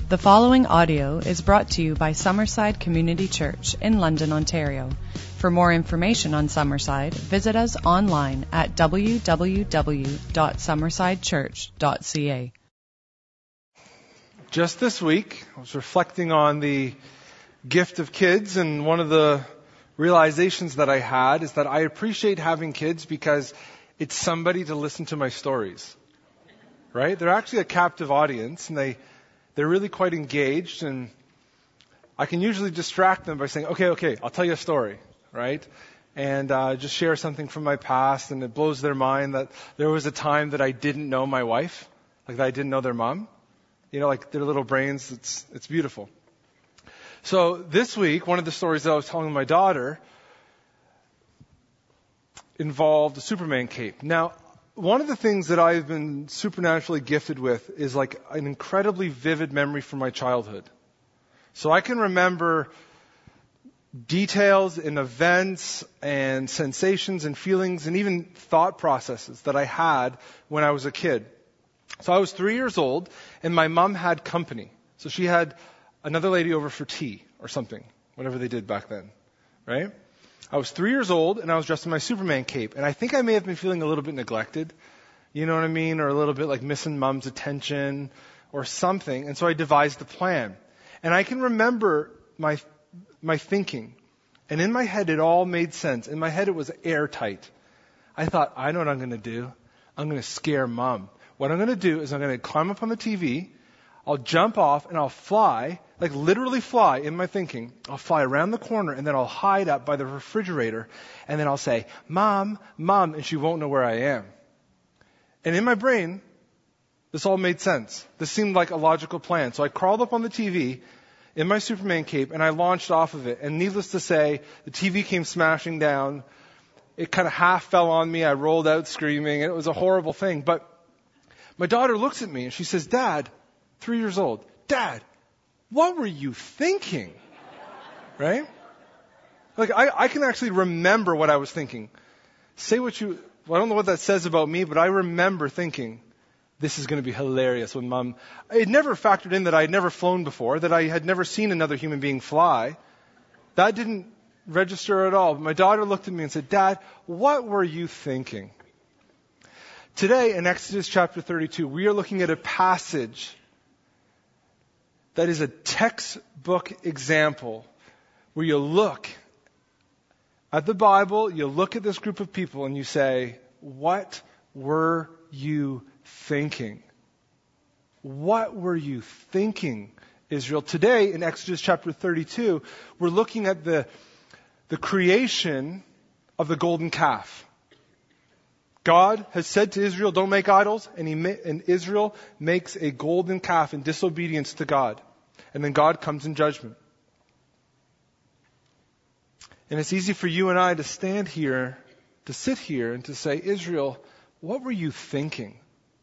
The following audio is brought to you by Summerside Community Church in London, Ontario. For more information on Summerside, visit us online at www.summersidechurch.ca. Just this week, I was reflecting on the gift of kids, and one of the realizations that I had is that I appreciate having kids because it's somebody to listen to my stories. Right? They're actually a captive audience, and they're really quite engaged, and I can usually distract them by saying, okay, I'll tell you a story, right? And just share something from my past, and it blows their mind that there was a time that I didn't know my wife, like that I didn't know their mom. You know, like their little brains, it's beautiful. So this week, one of the stories that I was telling my daughter involved a Superman cape. Now, one of the things that I've been supernaturally gifted with is like an incredibly vivid memory from my childhood. So I can remember details and events and sensations and feelings and even thought processes that I had when I was a kid. So I was 3 years old, and my mom had company. So she had another lady over for tea or something, whatever they did back then, right? I was 3 years old, and I was dressed in my Superman cape. And I think I may have been feeling a little bit neglected, you know what I mean? Or a little bit like missing mom's attention or something. And so I devised a plan. And I can remember my thinking. And in my head, it all made sense. In my head, it was airtight. I thought, I know what I'm going to do. I'm going to scare mom. What I'm going to do is I'm going to climb up on the TV. I'll jump off and I'll fly, like literally fly in my thinking. I'll fly around the corner and then I'll hide up by the refrigerator and then I'll say, Mom, and she won't know where I am. And in my brain, this all made sense. This seemed like a logical plan. So I crawled up on the TV in my Superman cape and I launched off of it. And needless to say, the TV came smashing down. It kind of half fell on me. I rolled out screaming. And it was a horrible thing. But my daughter looks at me and she says, Dad, 3 years old, Dad, what were you thinking? Right? Like, I can actually remember what I was thinking. I don't know what that says about me, but I remember thinking, this is going to be hilarious when Mom... It never factored in that I had never flown before, that I had never seen another human being fly. That didn't register at all. But my daughter looked at me and said, Dad, what were you thinking? Today, in Exodus chapter 32, we are looking at a passage that is a textbook example where you look at the Bible, you look at this group of people and you say, what were you thinking? What were you thinking, Israel? Today, in Exodus chapter 32, we're looking at the creation of the golden calf. God has said to Israel, don't make idols, and Israel makes a golden calf in disobedience to God. And then God comes in judgment. And it's easy for you and I to stand here, to sit here and to say, Israel, what were you thinking?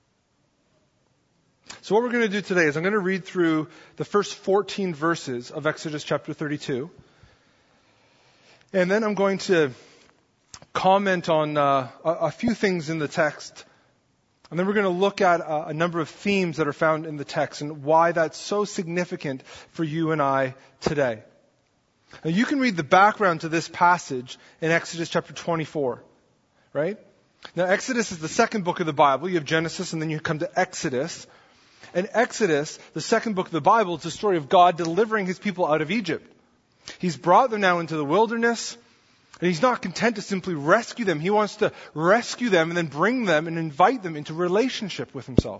So what we're going to do today is I'm going to read through the first 14 verses of Exodus chapter 32. And then I'm going to comment on a few things in the text. And then we're going to look at a number of themes that are found in the text and why that's so significant for you and I today. Now you can read the background to this passage in Exodus chapter 24, right? Now Exodus is the second book of the Bible. You have Genesis and then you come to Exodus. And Exodus, the second book of the Bible, is the story of God delivering His people out of Egypt. He's brought them now into the wilderness. And He's not content to simply rescue them. He wants to rescue them and then bring them and invite them into relationship with Himself.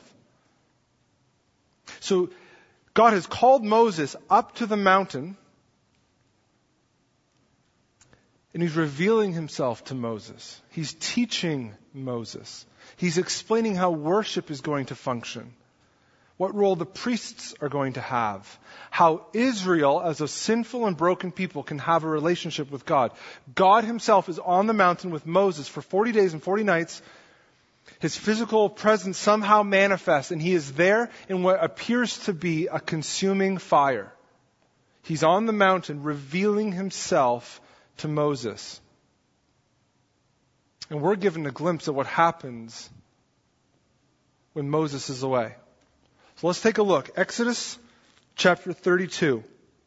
So God has called Moses up to the mountain and He's revealing Himself to Moses. He's teaching Moses. He's explaining how worship is going to function. What role the priests are going to have. How Israel, as a sinful and broken people, can have a relationship with God. God Himself is on the mountain with Moses for 40 days and 40 nights. His physical presence somehow manifests, and He is there in what appears to be a consuming fire. He's on the mountain revealing Himself to Moses. And we're given a glimpse of what happens when Moses is away. So let's take a look. Exodus chapter 32.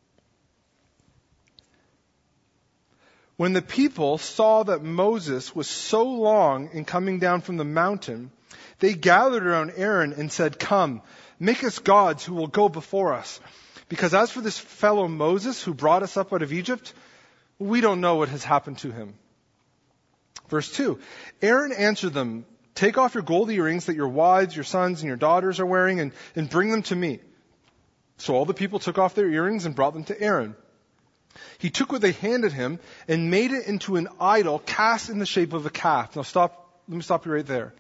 When the people saw that Moses was so long in coming down from the mountain, they gathered around Aaron and said, "Come, make us gods who will go before us. Because as for this fellow Moses who brought us up out of Egypt, we don't know what has happened to him." Verse 2, Aaron answered them, "Take off your gold earrings that your wives, your sons, and your daughters are wearing and bring them to me." So all the people took off their earrings and brought them to Aaron. He took what they handed him and made it into an idol cast in the shape of a calf. Now let me stop you right there.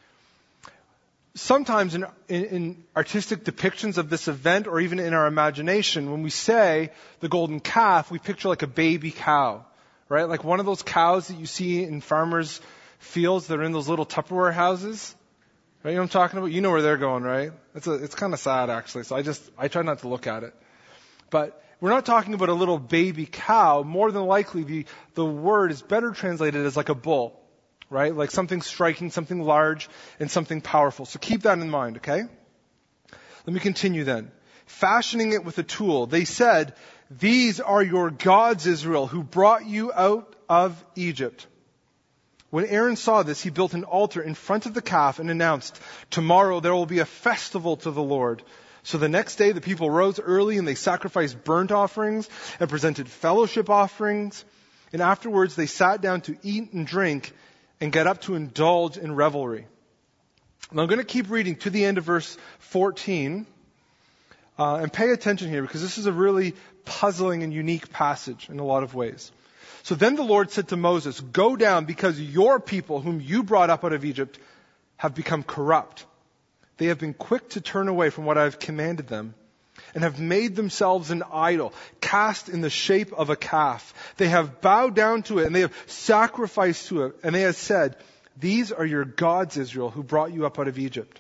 Sometimes in artistic depictions of this event, or even in our imagination, when we say the golden calf, we picture like a baby cow, right? Like one of those cows that you see in farmers' fields that are in those little Tupperware houses. Right? You know what I'm talking about? You know where they're going, right? It's kind of sad, actually. So I try not to look at it. But we're not talking about a little baby cow. More than likely, the word is better translated as like a bull, right? Like something striking, something large, and something powerful. So keep that in mind, okay? Let me continue then. Fashioning it with a tool, they said, "These are your gods, Israel, who brought you out of Egypt." When Aaron saw this, he built an altar in front of the calf and announced, "Tomorrow there will be a festival to the Lord." So the next day the people rose early and they sacrificed burnt offerings and presented fellowship offerings. And afterwards they sat down to eat and drink and get up to indulge in revelry. Now I'm going to keep reading to the end of verse 14. And pay attention here because this is a really puzzling and unique passage in a lot of ways. So then the Lord said to Moses, "Go down because your people whom you brought up out of Egypt have become corrupt. They have been quick to turn away from what I have commanded them and have made themselves an idol, cast in the shape of a calf. They have bowed down to it and they have sacrificed to it. And they have said, 'These are your gods, Israel, who brought you up out of Egypt.'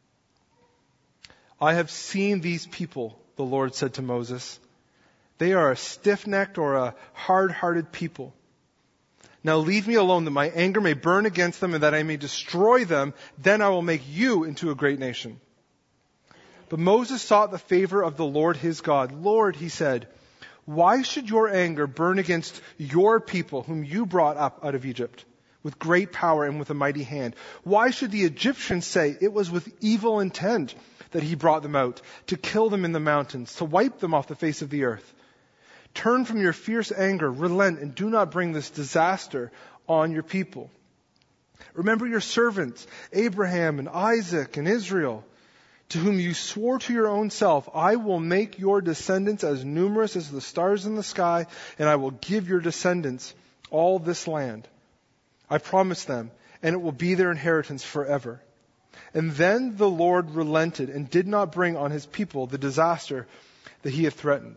I have seen these people," the Lord said to Moses. "They are a stiff-necked or a hard-hearted people. Now leave me alone that my anger may burn against them and that I may destroy them. Then I will make you into a great nation." But Moses sought the favor of the Lord his God. "Lord," he said, "why should your anger burn against your people whom you brought up out of Egypt with great power and with a mighty hand? Why should the Egyptians say it was with evil intent that he brought them out, to kill them in the mountains, to wipe them off the face of the earth? Turn from your fierce anger, relent, and do not bring this disaster on your people. Remember your servants, Abraham and Isaac and Israel, to whom you swore to your own self, 'I will make your descendants as numerous as the stars in the sky, and I will give your descendants all this land. I promised them, and it will be their inheritance forever.' And then the Lord relented and did not bring on his people the disaster that he had threatened."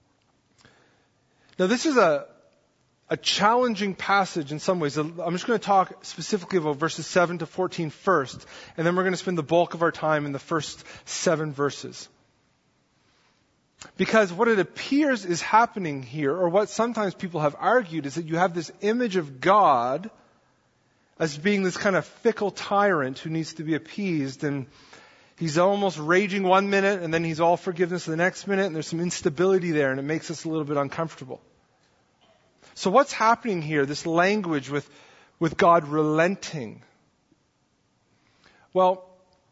Now this is a challenging passage in some ways. I'm just going to talk specifically about verses 7 to 14 first, and then we're going to spend the bulk of our time in the first 7 verses. Because what it appears is happening here, or what sometimes people have argued, is that you have this image of God as being this kind of fickle tyrant who needs to be appeased, and he's almost raging one minute and then he's all forgiveness the next minute, and there's some instability there and it makes us a little bit uncomfortable. So what's happening here, this language with God relenting? Well,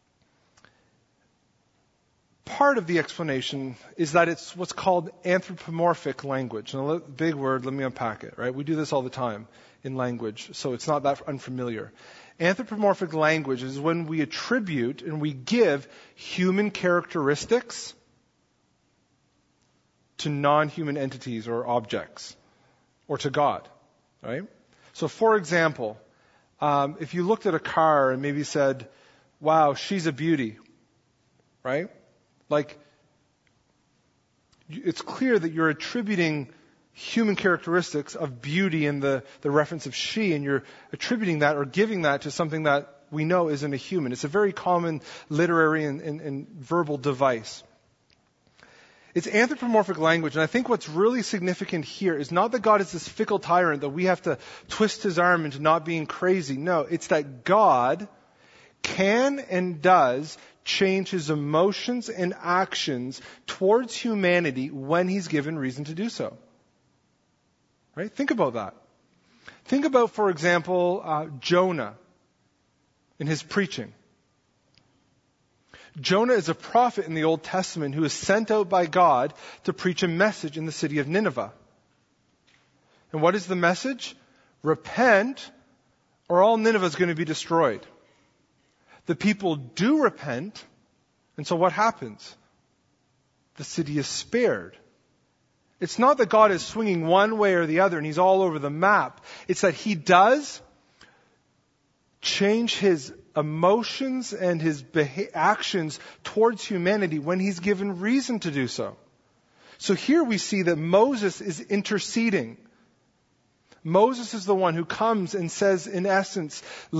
part of the explanation is that it's what's called anthropomorphic language. Now, big word, let me unpack it, right? We do this all the time in language, so it's not that unfamiliar. Anthropomorphic language is when we attribute and we give human characteristics to non-human entities or objects, or to God, right? So for example, if you looked at a car and maybe said, "Wow, she's a beauty," right? Like, it's clear that you're attributing human characteristics of beauty in the reference of she, and you're attributing that or giving that to something that we know isn't a human. It's a very common literary and verbal device. It's anthropomorphic language, and I think what's really significant here is not that God is this fickle tyrant that we have to twist his arm into not being crazy. No, it's that God can and does change his emotions and actions towards humanity when he's given reason to do so. Right? Think about that. Think about, for example, Jonah in his preaching. Jonah is a prophet in the Old Testament who is sent out by God to preach a message in the city of Nineveh. And what is the message? Repent, or all Nineveh is going to be destroyed. The people do repent, and so what happens? The city is spared. It's not that God is swinging one way or the other and he's all over the map. It's that he does change his emotions and his actions towards humanity when he's given reason to do so. So here we see that Moses is interceding. Moses is the one who comes and says, in essence,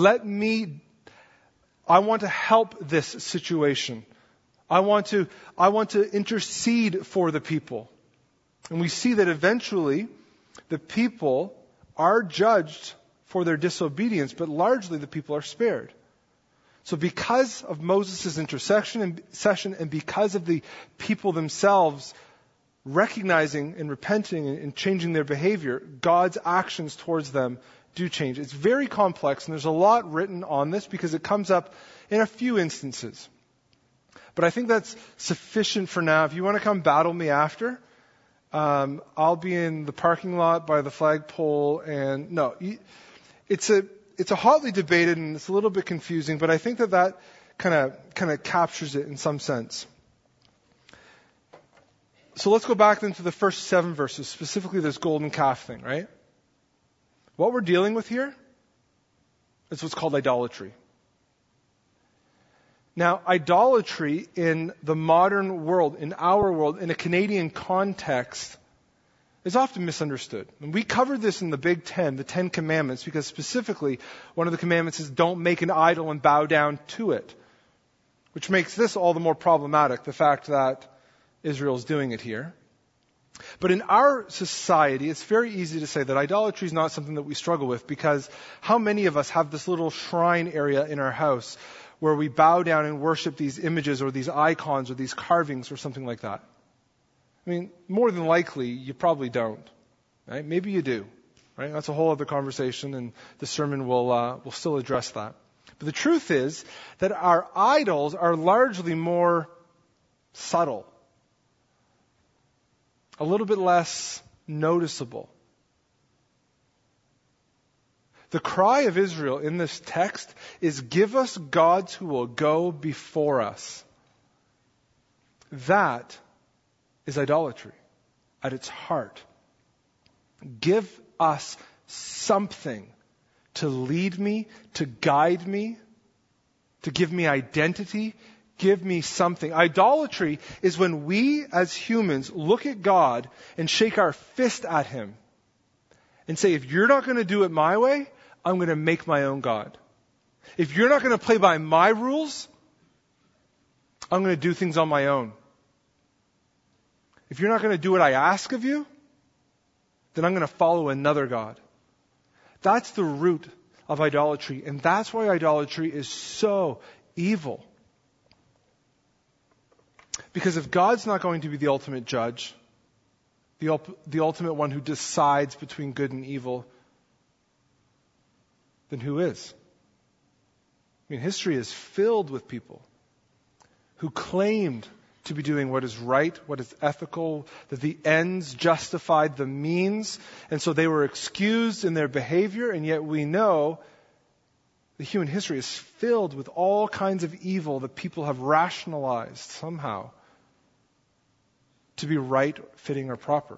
I want to help this situation. I want to intercede for the people. And we see that eventually the people are judged for their disobedience, but largely the people are spared. So because of Moses' intercession and because of the people themselves recognizing and repenting and changing their behavior, God's actions towards them do change. It's very complex, and there's a lot written on this because it comes up in a few instances. But I think that's sufficient for now. If you want to come battle me after, I'll be in the parking lot by the flagpole. And no, it's a hotly debated and it's a little bit confusing, but I think that kind of captures it in some sense. So let's go back then to the first 7 verses, specifically this golden calf thing, right? What we're dealing with here is what's called idolatry. Now, idolatry in the modern world, in our world, in a Canadian context, is often misunderstood. And we covered this in the Big Ten, the 10 Commandments, because specifically one of the commandments is don't make an idol and bow down to it, which makes this all the more problematic, the fact that Israel is doing it here. But in our society, it's very easy to say that idolatry is not something that we struggle with, because how many of us have this little shrine area in our house where we bow down and worship these images or these icons or these carvings or something like that? I mean, more than likely, you probably don't. Right? Maybe you do. Right? That's a whole other conversation, and the sermon will still address that. But the truth is that our idols are largely more subtle, a little bit less noticeable. The cry of Israel in this text is, give us gods who will go before us. That is idolatry at its heart. Give us something to lead me, to guide me, to give me identity. Give me something. Idolatry is when we as humans look at God and shake our fist at him and say, if you're not going to do it my way, I'm going to make my own God. If you're not going to play by my rules, I'm going to do things on my own. If you're not going to do what I ask of you, then I'm going to follow another God. That's the root of idolatry. And that's why idolatry is so evil. Because if God's not going to be the ultimate judge, the ultimate one who decides between good and evil, then who is? I mean, history is filled with people who claimed to be doing what is right, what is ethical, that the ends justified the means, and so they were excused in their behavior, and yet we know the human history is filled with all kinds of evil that people have rationalized somehow to be right, fitting, or proper.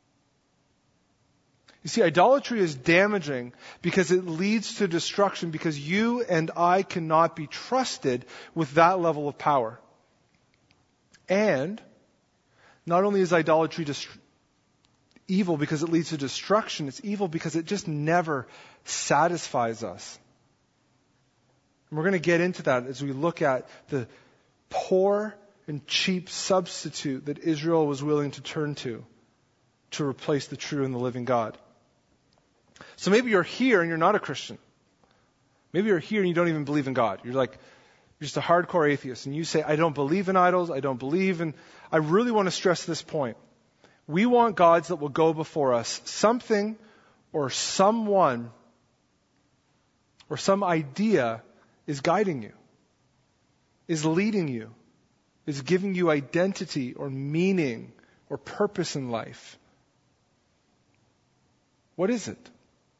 You see, idolatry is damaging because it leads to destruction, because you and I cannot be trusted with that level of power. And not only is idolatry evil because it leads to destruction, it's evil because it just never satisfies us. And we're going to get into that as we look at the poor and cheap substitute that Israel was willing to turn to replace the true and the living God. So maybe you're here and you're not a Christian. Maybe you're here and you don't even believe in God. You're like, you're just a hardcore atheist, and you say, I don't believe in idols, I don't believe in... I really want to stress this point. We want gods that will go before us. Something or someone or some idea is guiding you, is leading you, is giving you identity or meaning or purpose in life. What is it?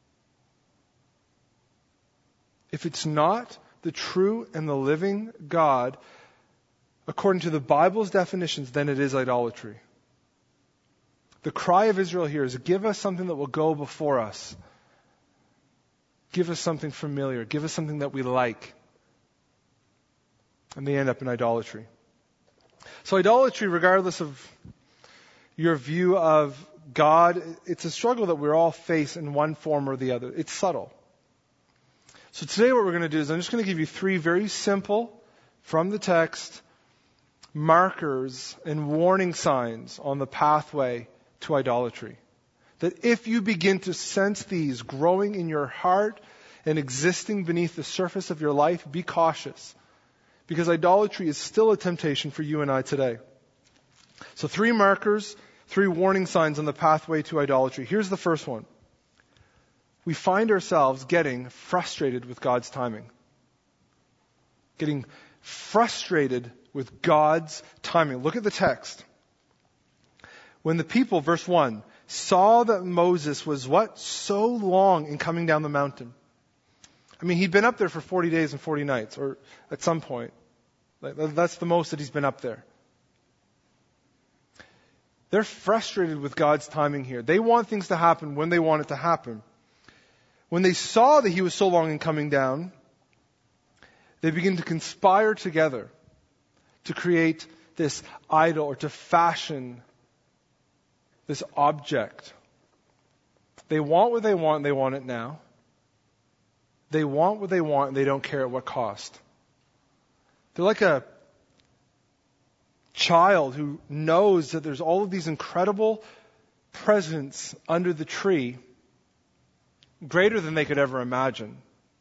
If it's not the true and the living God, according to the Bible's definitions, then it is idolatry. The cry of Israel here is, give us something that will go before us. Give us something familiar. Give us something that we like. And they end up in idolatry. So idolatry, regardless of your view of God, it's a struggle that we all face in one form or the other. It's subtle. So today what we're going to do is I'm just going to give you 3 very simple, from the text, markers and warning signs on the pathway to idolatry. That if you begin to sense these growing in your heart and existing beneath the surface of your life, be cautious. Because idolatry is still a temptation for you and I today. So 3 markers, 3 warning signs on the pathway to idolatry. Here's the first one. We find ourselves getting frustrated with God's timing. Getting frustrated with God's timing. Look at the text. When the people, verse 1, saw that Moses was what? So long in coming down the mountain. I mean, he'd been up there for 40 days and 40 nights, or at some point. That's the most that he's been up there. They're frustrated with God's timing here. They want things to happen when they want it to happen. When they saw that he was so long in coming down, they begin to conspire together to create this idol or to fashion this object. They want what they want, and they want it now. They want what they want, and they don't care at what cost. They're like a child who knows that there's all of these incredible presents under the tree, greater than they could ever imagine.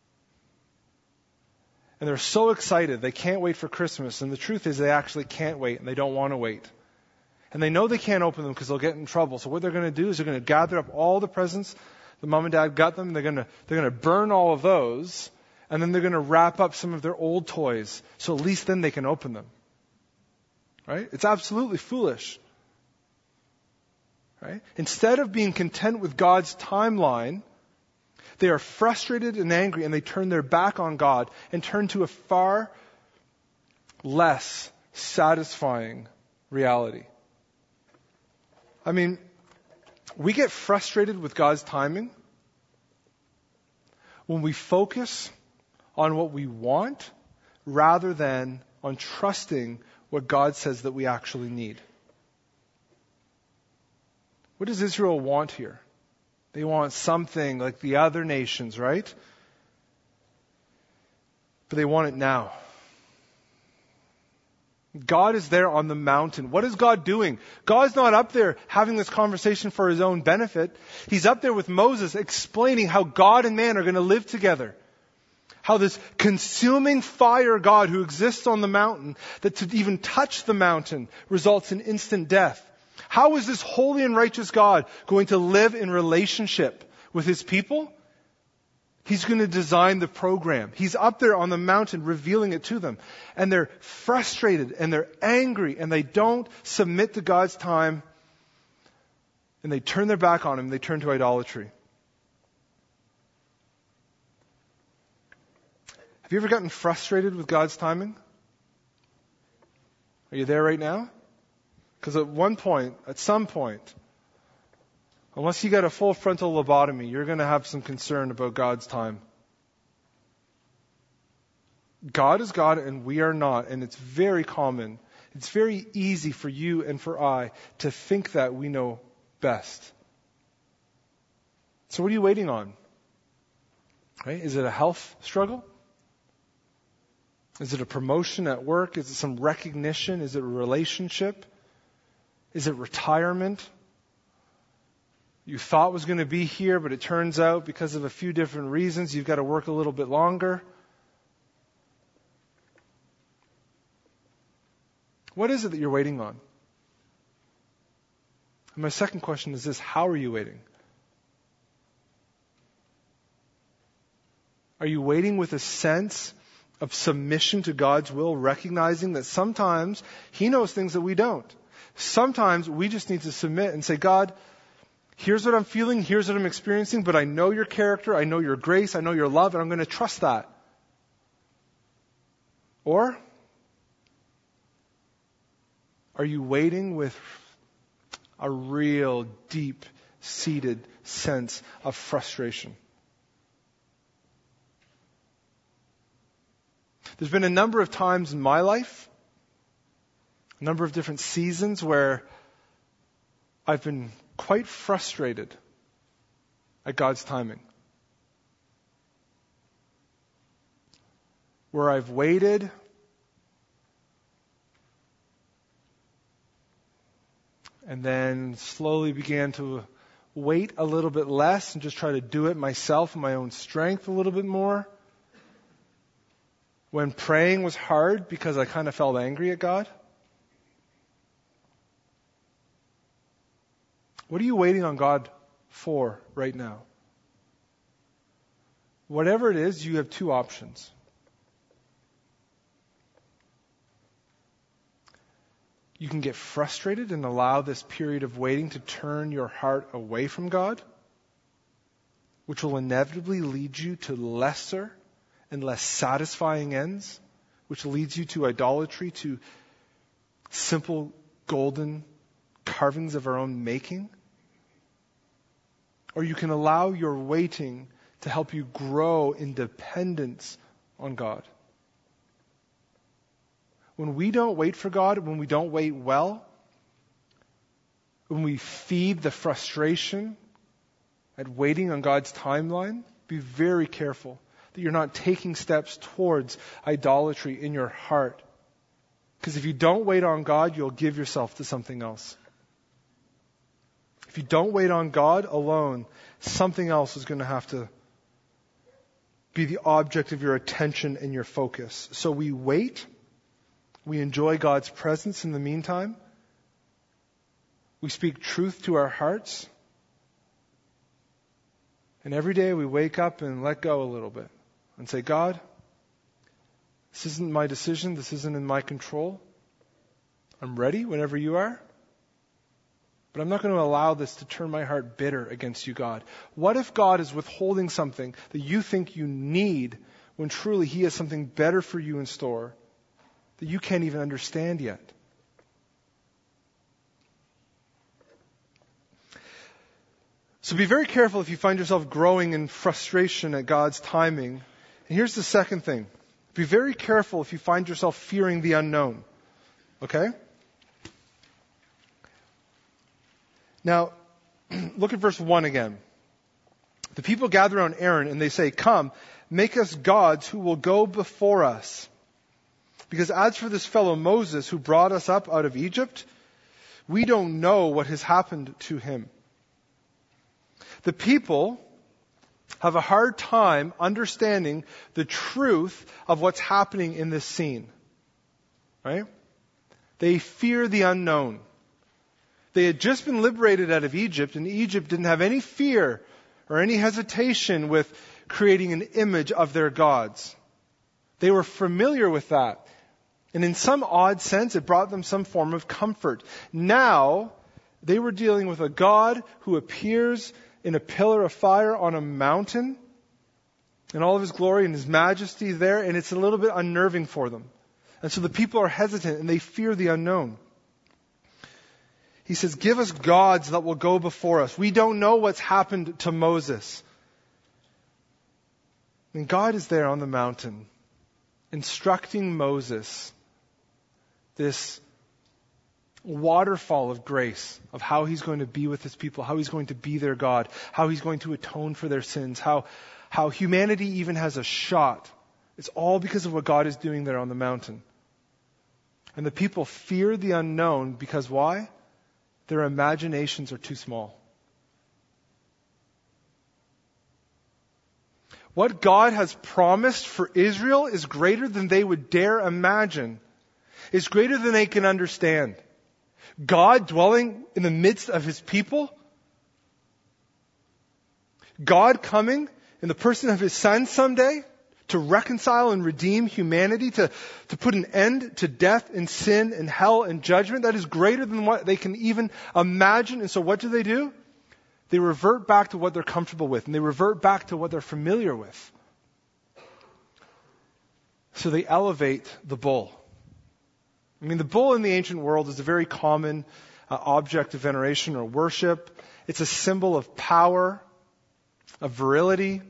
And they're so excited, they can't wait for Christmas. And the truth is they actually can't wait, and they don't want to wait. And they know they can't open them because they'll get in trouble. So what they're going to do is they're going to gather up all the presents the mom and dad got them. They're going to burn all of those, and then they're going to wrap up some of their old toys, so at least then they can open them. Right? It's absolutely foolish. Right? Instead of being content with God's timeline, they are frustrated and angry, and they turn their back on God and turn to a far less satisfying reality. I mean, we get frustrated with God's timing when we focus on what we want rather than on trusting what God says that we actually need. What does Israel want here? They want something like the other nations, right? But they want it now. God is there on the mountain. What is God doing? God's not up there having this conversation for his own benefit. He's up there with Moses explaining how God and man are going to live together. How this consuming fire God who exists on the mountain, that to even touch the mountain results in instant death. How is this holy and righteous God going to live in relationship with his people? He's going to design the program. He's up there on the mountain revealing it to them. And they're frustrated and they're angry and they don't submit to God's time. And they turn their back on him. They turn to idolatry. Have you ever gotten frustrated with God's timing? Are you there right now? Because at some point, unless you got a full frontal lobotomy, you're going to have some concern about God's time. God is God and we are not, and it's very common. It's very easy for you and for I to think that we know best. So what are you waiting on? Right? Is it a health struggle? Is it a promotion at work? Is it some recognition? Is it a relationship? Is it retirement? You thought was going to be here, but it turns out because of a few different reasons, you've got to work a little bit longer. What is it that you're waiting on? And my second question is this: how are you waiting? Are you waiting with a sense of submission to God's will, recognizing that sometimes He knows things that we don't? Sometimes we just need to submit and say, God, here's what I'm feeling, here's what I'm experiencing, but I know your character, I know your grace, I know your love, and I'm going to trust that. Or are you waiting with a real deep-seated sense of frustration? There's been a number of times in my life, a number of different seasons where I've been quite frustrated at God's timing. Where I've waited and then slowly began to wait a little bit less and just try to do it myself in my own strength a little bit more. When praying was hard because I kind of felt angry at God. What are you waiting on God for right now? Whatever it is, you have two options. You can get frustrated and allow this period of waiting to turn your heart away from God, which will inevitably lead you to lesser and less satisfying ends, which leads you to idolatry, to simple golden carvings of our own making. Or you can allow your waiting to help you grow in dependence on God. When we don't wait for God, when we don't wait well, when we feed the frustration at waiting on God's timeline, be very careful that you're not taking steps towards idolatry in your heart. Because if you don't wait on God, you'll give yourself to something else. If you don't wait on God alone, something else is going to have to be the object of your attention and your focus. So we wait. We enjoy God's presence in the meantime. We speak truth to our hearts. And every day we wake up and let go a little bit and say, God, this isn't my decision. This isn't in my control. I'm ready whenever you are. But I'm not going to allow this to turn my heart bitter against you, God. What if God is withholding something that you think you need when truly He has something better for you in store that you can't even understand yet? So be very careful if you find yourself growing in frustration at God's timing. And here's the second thing. Be very careful if you find yourself fearing the unknown. Okay? Now, look at verse 1 again. The people gather around Aaron and they say, "Come, make us gods who will go before us. Because as for this fellow Moses who brought us up out of Egypt, we don't know what has happened to him." The people have a hard time understanding the truth of what's happening in this scene. Right? They fear the unknown. They had just been liberated out of Egypt, and Egypt didn't have any fear or any hesitation with creating an image of their gods. They were familiar with that. And in some odd sense, it brought them some form of comfort. Now, they were dealing with a God who appears in a pillar of fire on a mountain, in all of His glory and His majesty there, and it's a little bit unnerving for them. And so the people are hesitant, and they fear the unknown. He says, "Give us gods that will go before us." We don't know what's happened to Moses. And God is there on the mountain, instructing Moses this waterfall of grace of how He's going to be with His people, how He's going to be their God, how He's going to atone for their sins, how humanity even has a shot. It's all because of what God is doing there on the mountain. And the people fear the unknown because why? Their imaginations are too small. What God has promised for Israel is greater than they would dare imagine. is greater than they can understand. God dwelling in the midst of his people. God coming in the person of his Son someday to reconcile and redeem humanity, to put an end to death and sin and hell and judgment. That is greater than what they can even imagine. And so what do? They revert back to what they're comfortable with, and they revert back to what they're familiar with. So they elevate the bull. I mean, the bull in the ancient world is a very common object of veneration or worship. It's a symbol of power, of virility,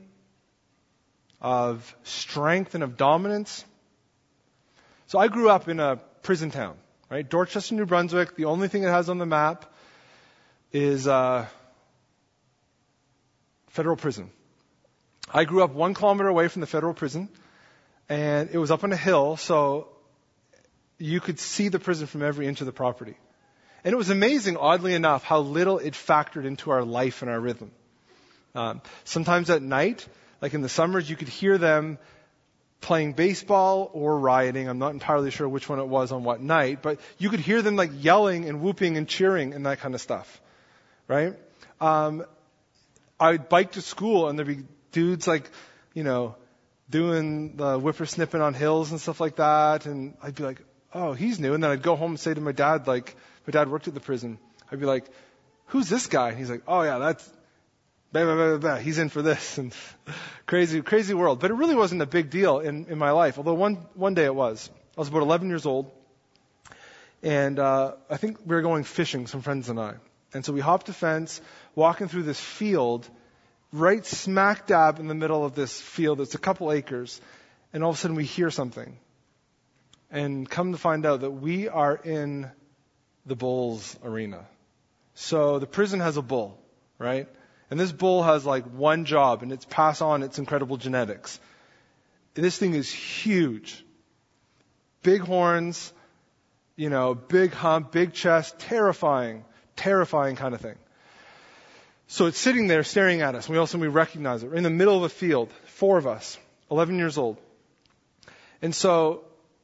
of strength, and of dominance. So I grew up in a prison town, right? Dorchester, New Brunswick. The only thing it has on the map is federal prison. I grew up 1 kilometer away from the federal prison, and it was up on a hill, so you could see the prison from every inch of the property. And it was amazing, oddly enough, how little it factored into our life and our rhythm. Sometimes at night, like in the summers, you could hear them playing baseball or rioting. I'm not entirely sure which one it was on what night, but you could hear them like yelling and whooping and cheering and that kind of stuff, right? I'd bike to school and there'd be dudes like, doing the whippersnipping on hills and stuff like that. And I'd be like, oh, he's new. And then I'd go home and say to my dad, like, my dad worked at the prison. I'd be like, who's this guy? And he's like, oh yeah, that's, blah, blah, blah, blah. He's in for this. And crazy world. But it really wasn't a big deal in my life. Although one day it was. I was about 11 years old. And I think we were going fishing, some friends and I. And so we hopped a fence, walking through this field, right smack dab in the middle of this field. It's a couple acres. And all of a sudden we hear something. And come to find out that we are in the bull's arena. So the prison has a bull, right? And this bull has like one job, and it's pass on its incredible genetics. And this thing is huge. Big horns, big hump, big chest, terrifying kind of thing. So it's sitting there staring at us. We recognize it. We're in the middle of a field, 4 of us, 11 years old. And so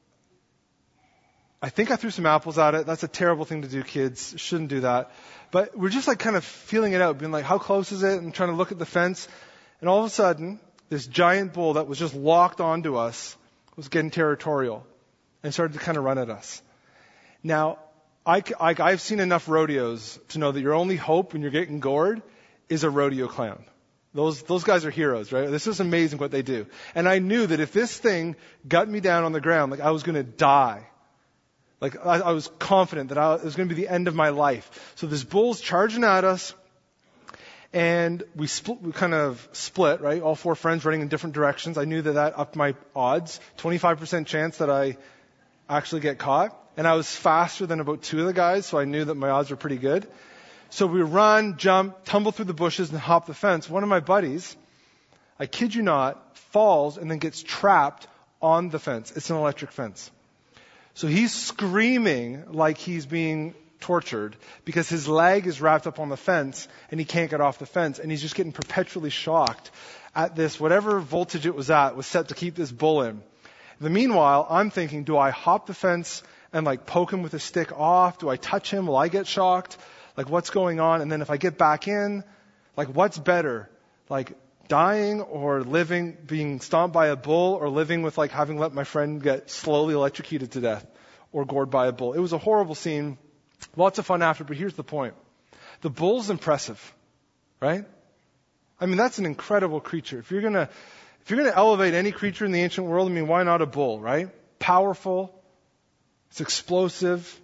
I think I threw some apples at it. That's a terrible thing to do, kids. Shouldn't do that. But we're just like kind of feeling it out, being like, how close is it? And trying to look at the fence. And all of a sudden, this giant bull that was just locked onto us was getting territorial and started to kind of run at us. Now, I've seen enough rodeos to know that your only hope when you're getting gored is a rodeo clown. Those guys are heroes, right? This is amazing what they do. And I knew that if this thing got me down on the ground, like I was going to die. Like I was confident that it was going to be the end of my life. So this bull's charging at us, and we kind of split, right? All 4 friends running in different directions. I knew that upped my odds. 25% chance that I actually get caught. And I was faster than about 2 of the guys, so I knew that my odds were pretty good. So we run, jump, tumble through the bushes, and hop the fence. One of my buddies, I kid you not, falls and then gets trapped on the fence. It's an electric fence. So he's screaming like he's being tortured because his leg is wrapped up on the fence and he can't get off the fence, and he's just getting perpetually shocked at this. Whatever voltage it was at was set to keep this bull in. In the meanwhile, I'm thinking, do I hop the fence and like poke him with a stick off? Do I touch him? Will I get shocked? Like, what's going on? And then if I get back in, like, what's better? Like, dying or living, being stomped by a bull, or living with like having let my friend get slowly electrocuted to death or gored by a bull? It was a horrible scene. Lots of fun after, but here's the point. The bull's impressive, right? I mean, that's an incredible creature. If you're gonna elevate any creature in the ancient world, I mean, why not a bull, right? Powerful. It's explosive.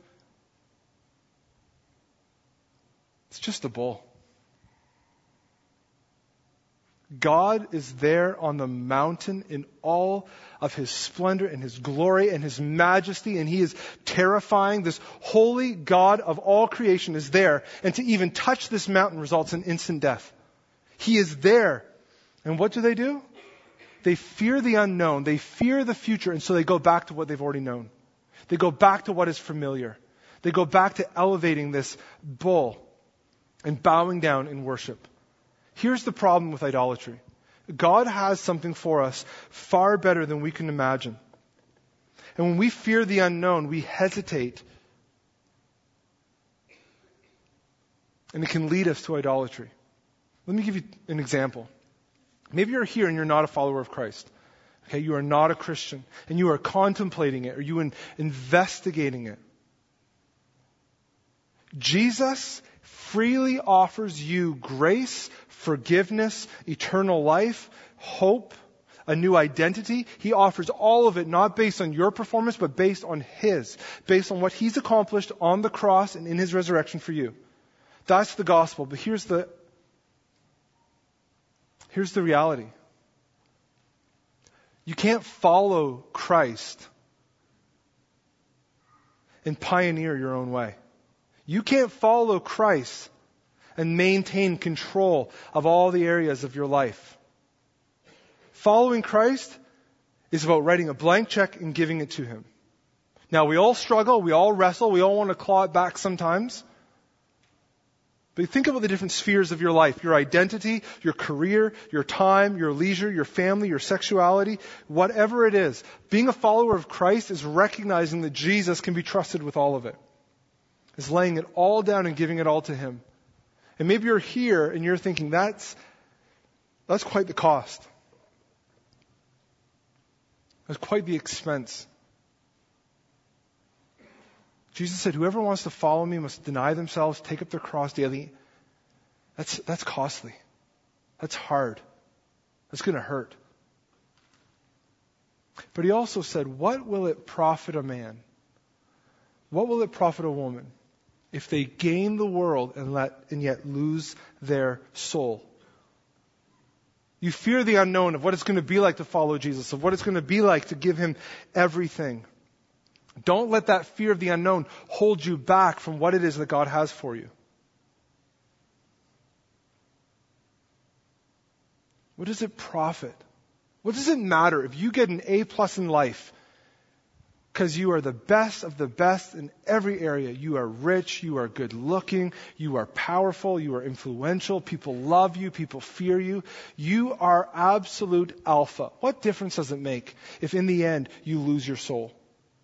It's just a bull. God is there on the mountain in all of his splendor and his glory and his majesty, and he is terrifying. This holy God of all creation is there, and to even touch this mountain results in instant death. He is there. And what do? They fear the unknown. They fear the future, and so they go back to what they've already known. They go back to what is familiar. They go back to elevating this bull and bowing down in worship. Here's the problem with idolatry. God has something for us far better than we can imagine. And when we fear the unknown, we hesitate. And it can lead us to idolatry. Let me give you an example. Maybe you're here and you're not a follower of Christ. Okay, you are not a Christian. And you are contemplating it, or you are investigating it. Jesus freely offers you grace, forgiveness, eternal life, hope, a new identity. He offers all of it not based on your performance, but based on His. Based on what He's accomplished on the cross and in His resurrection for you. That's the gospel. But here's the reality. You can't follow Christ and pioneer your own way. You can't follow Christ and maintain control of all the areas of your life. Following Christ is about writing a blank check and giving it to Him. Now, we all struggle, we all wrestle, we all want to claw it back sometimes. But think about the different spheres of your life, your identity, your career, your time, your leisure, your family, your sexuality, whatever it is. Being a follower of Christ is recognizing that Jesus can be trusted with all of it. Is laying it all down and giving it all to Him. And maybe you're here and you're thinking, that's quite the cost. That's quite the expense. Jesus said, whoever wants to follow me must deny themselves, take up their cross daily. That's costly. That's hard. That's going to hurt. But He also said, what will it profit a man? What will it profit a woman if they gain the world and yet lose their soul? You fear the unknown of what it's going to be like to follow Jesus, of what it's going to be like to give Him everything. Don't let that fear of the unknown hold you back from what it is that God has for you. What does it profit? What does it matter if you get an A+ in life because you are the best of the best in every area? You are rich, you are good looking, you are powerful, you are influential, people love you, people fear you. You are absolute alpha. What difference does it make if in the end you lose your soul?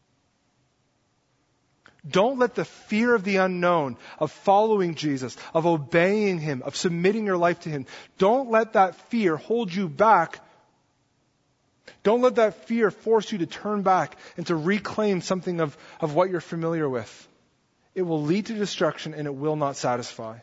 Don't let the fear of the unknown, of following Jesus, of obeying Him, of submitting your life to Him, don't let that fear hold you back. Don't let that fear force you to turn back and to reclaim something of what you're familiar with. It will lead to destruction and it will not satisfy.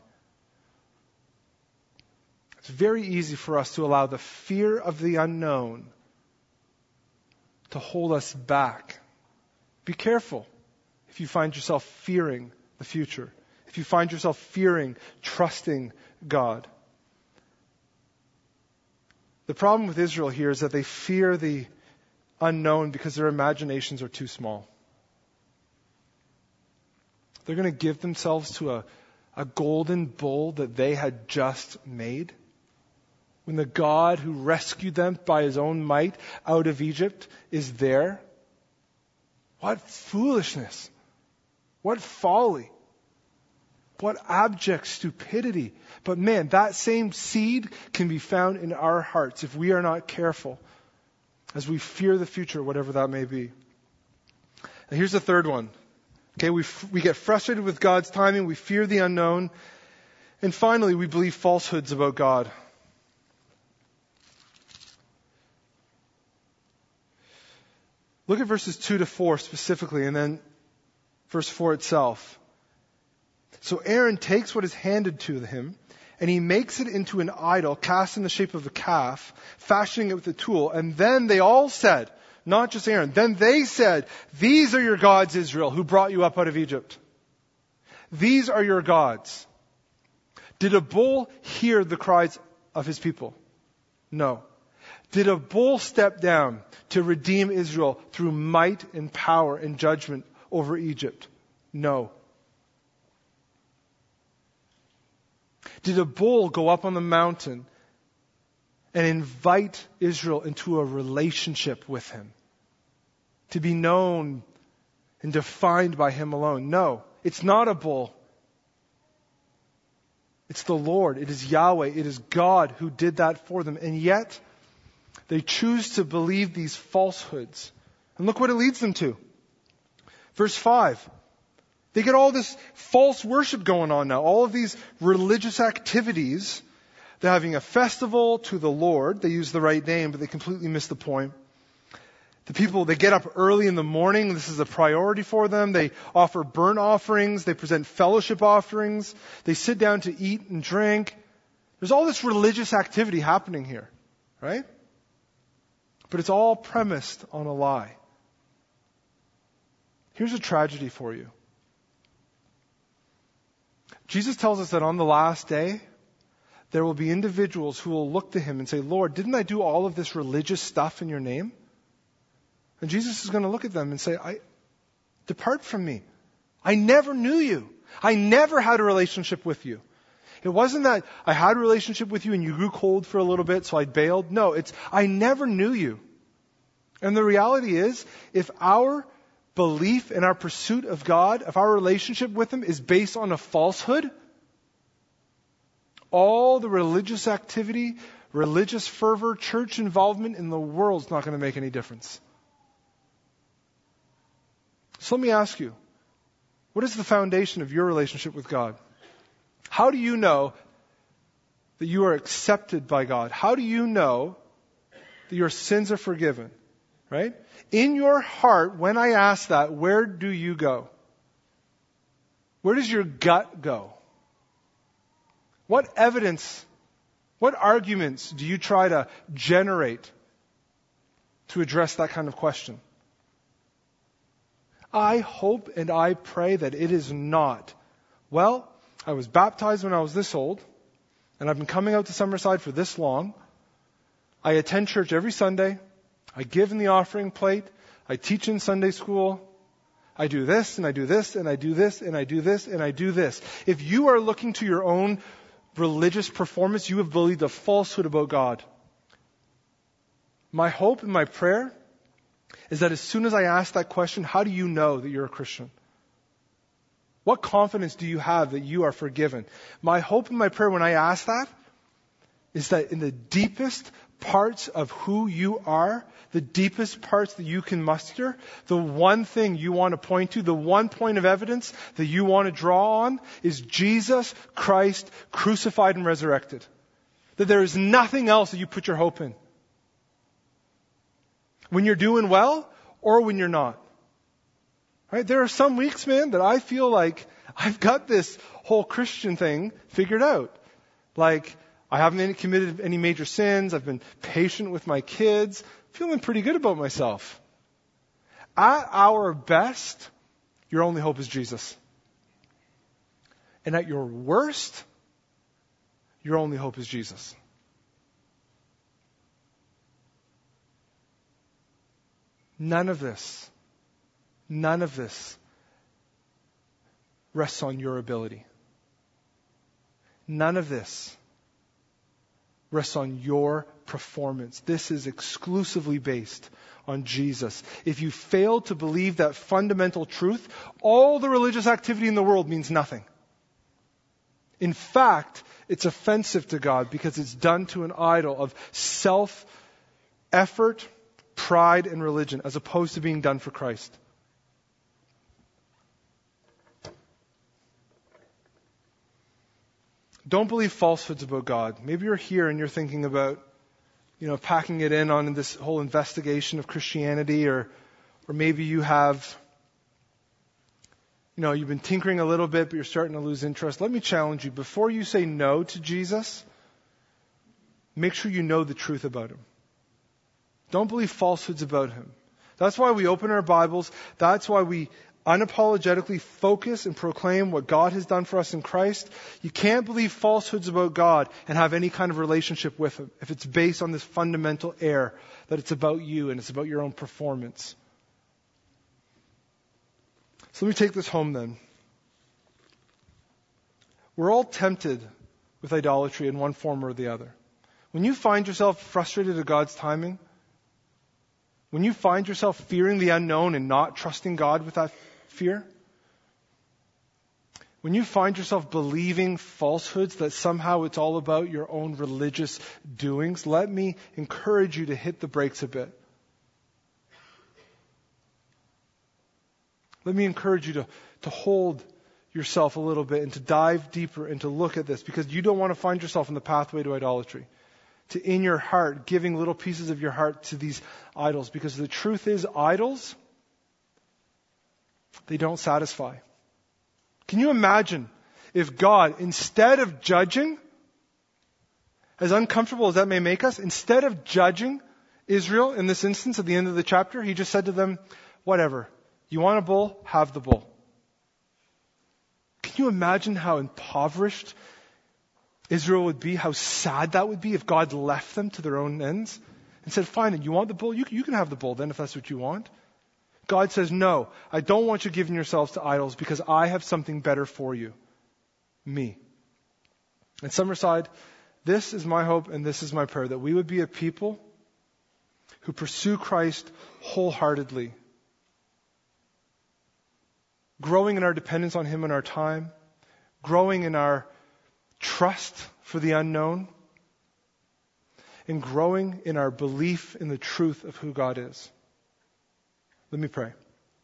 It's very easy for us to allow the fear of the unknown to hold us back. Be careful. If you find yourself fearing the future, if you find yourself fearing trusting God. The problem with Israel here is that they fear the unknown because their imaginations are too small. They're going to give themselves to a golden bull that they had just made. When the God who rescued them by His own might out of Egypt is there. What foolishness. What folly. What abject stupidity. But man, that same seed can be found in our hearts if we are not careful as we fear the future, whatever that may be. And here's the third one. Okay, we get frustrated with God's timing. We fear the unknown. And finally, we believe falsehoods about God. Look at verses 2-4 specifically, and then verse 4 itself. So Aaron takes what is handed to him, and he makes it into an idol cast in the shape of a calf, fashioning it with a tool. And then they all said, not just Aaron, then they said, these are your gods, Israel, who brought you up out of Egypt. These are your gods. Did a bull hear the cries of his people? No. Did a bull step down to redeem Israel through might and power and judgment over Egypt? No. Did a bull go up on the mountain and invite Israel into a relationship with Him? To be known and defined by Him alone? No. It's not a bull. It's the Lord. It is Yahweh. It is God who did that for them. And yet, they choose to believe these falsehoods And look what it leads them to. Verse 5. They get all this false worship going on now. All of these religious activities. They're having a festival to the Lord. They use the right name, but they completely miss the point. The people, they get up early in the morning. This is a priority for them. They offer burnt offerings. They present fellowship offerings. They sit down to eat and drink. There's all this religious activity happening here, right? But it's all premised on a lie. Here's a tragedy for you. Jesus tells us that on the last day, there will be individuals who will look to him and say, Lord, didn't I do all of this religious stuff in your name? And Jesus is going to look at them and say, depart from me. I never knew you. I never had a relationship with you. It wasn't that I had a relationship with you and you grew cold for a little bit, so I bailed. No, it's I never knew you. And the reality is, if our belief in our pursuit of God, if our relationship with him is based on a falsehood, all the religious activity, religious fervor, church involvement in the world is not going to make any difference. So let me ask you, what is the foundation of your relationship with God? How do you know that you are accepted by God? How do you know that your sins are forgiven? Right? In your heart, when I ask that, where do you go? Where does your gut go? What evidence, what arguments do you try to generate to address that kind of question? I hope and I pray that it is not. Well, I was baptized when I was this old, and I've been coming out to Summerside for this long. I attend church every Sunday. I give in the offering plate. I teach in Sunday school. I do this, and I do this, and I do this, and I do this, and I do this. If you are looking to your own religious performance, you have believed a falsehood about God. My hope and my prayer is that as soon as I ask that question, how do you know that you're a Christian? What confidence do you have that you are forgiven? My hope and my prayer when I ask that is that in the deepest parts of who you are, the deepest parts that you can muster, the one thing you want to point to, the one point of evidence that you want to draw on is Jesus Christ crucified and resurrected. That there is nothing else that you put your hope in. When you're doing well or when you're not. Right? There are some weeks, man, that I feel like I've got this whole Christian thing figured out. Like, I haven't committed any major sins. I've been patient with my kids. Feeling pretty good about myself. At our best, your only hope is Jesus. And at your worst, your only hope is Jesus. None of this rests on your ability. None of this rests on your performance. This is exclusively based on Jesus. If you fail to believe that fundamental truth, all the religious activity in the world means nothing. In fact, it's offensive to God because it's done to an idol of self-effort, pride, and religion, as opposed to being done for Christ. Don't believe falsehoods about God. Maybe you're here and you're thinking about, packing it in on this whole investigation of Christianity, or maybe you have, you've been tinkering a little bit, but you're starting to lose interest. Let me challenge you. Before you say no to Jesus, make sure you know the truth about him. Don't believe falsehoods about him. That's why we open our Bibles. That's why we unapologetically focus and proclaim what God has done for us in Christ. You can't believe falsehoods about God and have any kind of relationship with him if it's based on this fundamental error that it's about you and it's about your own performance. So let me take this home then. We're all tempted with idolatry in one form or the other. When you find yourself frustrated at God's timing, when you find yourself fearing the unknown and not trusting God with that fear, when you find yourself believing falsehoods that somehow it's all about your own religious doings, let me encourage you to hit the brakes a bit. Let me encourage you to hold yourself a little bit and to dive deeper and to look at this, because you don't want to find yourself in the pathway to idolatry. To, in your heart, giving little pieces of your heart to these idols. Because the truth is, idols, they don't satisfy. Can you imagine if God, instead of judging, as uncomfortable as that may make us, instead of judging Israel in this instance at the end of the chapter, he just said to them, whatever, you want a bull? Have the bull. Can you imagine how impoverished Israel would be, how sad that would be if God left them to their own ends and said, fine, you want the bull? You can have the bull then if that's what you want. God says, no, I don't want you giving yourselves to idols because I have something better for you. Me. And Summerside, this is my hope and this is my prayer, that we would be a people who pursue Christ wholeheartedly, growing in our dependence on Him in our time, growing in our trust for the unknown, and growing in our belief in the truth of who God is. Let me pray.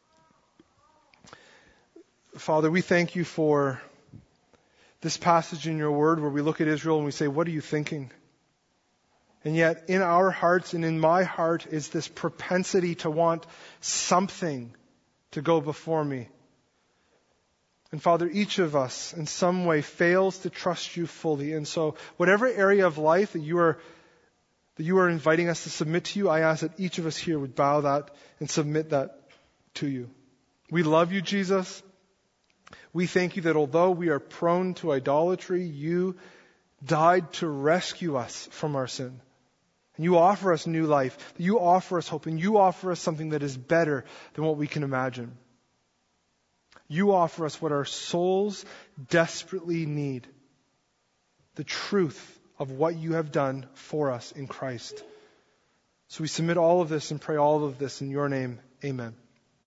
Father, we thank you for this passage in your word where we look at Israel and we say, what are you thinking? And yet in our hearts and in my heart is this propensity to want something to go before me. And Father, each of us in some way fails to trust you fully. And so whatever area of life that you are inviting us to submit to you, I ask that each of us here would bow that and submit that to you. We love you, Jesus. We thank you that although we are prone to idolatry, you died to rescue us from our sin. And you offer us new life. You offer us hope. And you offer us something that is better than what we can imagine. You offer us what our souls desperately need. The truth of what you have done for us in Christ. So we submit all of this and pray all of this in your name. Amen.